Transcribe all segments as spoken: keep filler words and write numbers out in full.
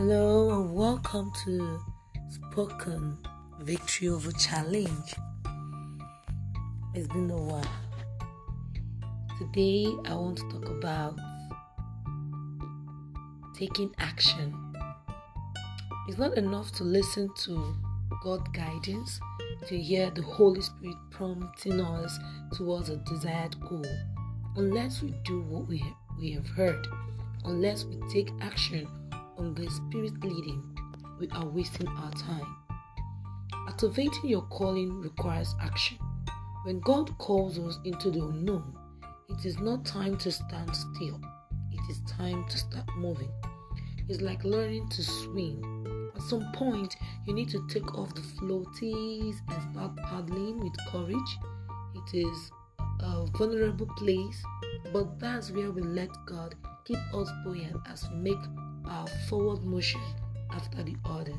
Hello and welcome to Spoken Victory Over Challenge. It's been a while. Today I want to talk about taking action. It's not enough to listen to God's guidance, to hear the Holy Spirit prompting us towards a desired goal. Unless we do what we, we have heard, unless we take action on the Spirit leading, we are wasting our time. Activating your calling requires action. When God calls us into the unknown, it is not time to stand still. It is time to start moving. It's like learning to swim. At some point, you need to take off the floaties and start paddling with courage. It is a vulnerable place, but that's where we let God keep us buoyant as we make our forward motion after the order.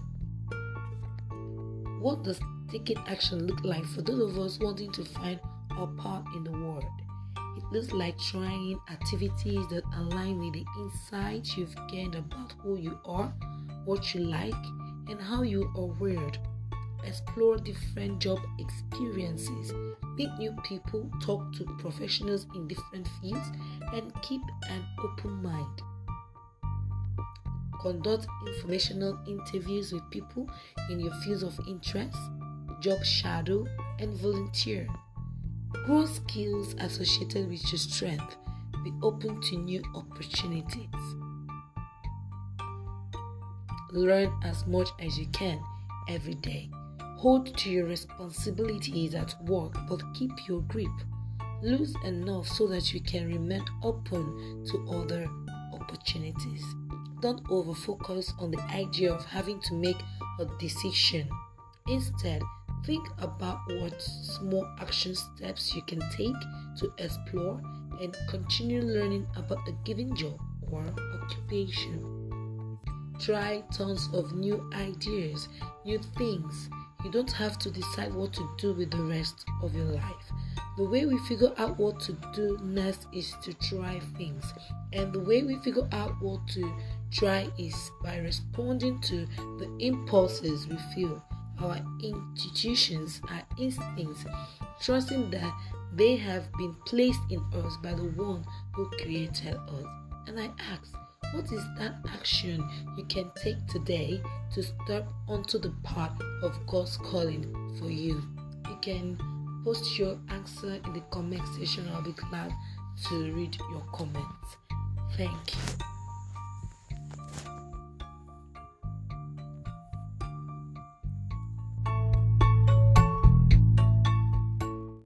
What does taking action look like for those of us wanting to find our part in the world? It looks like trying activities that align with the insights you've gained about who you are, what you like, and how you are wired. Explore different job experiences, meet new people, talk to professionals in different fields, and keep an open mind. Conduct informational interviews with people in your fields of interest, job shadow, and volunteer. Grow skills associated with your strength. Be open to new opportunities. Learn as much as you can every day. Hold to your responsibilities at work, but keep your grip. Lose enough so that you can remain open to other opportunities. Don't over-focus on the idea of having to make a decision. Instead, think about what small action steps you can take to explore and continue learning about a given job or occupation. Try tons of new ideas, new things. You don't have to decide what to do with the rest of your life. The way we figure out what to do next is to try things. And the way we figure out what to try is by responding to the impulses we feel, our intuitions, our instincts, trusting that they have been placed in us by the one who created us. And I ask, what is that action you can take today to step onto the path of God's calling for you? You can post your answer in the comment section. I'll be glad to read your comments. Thank you.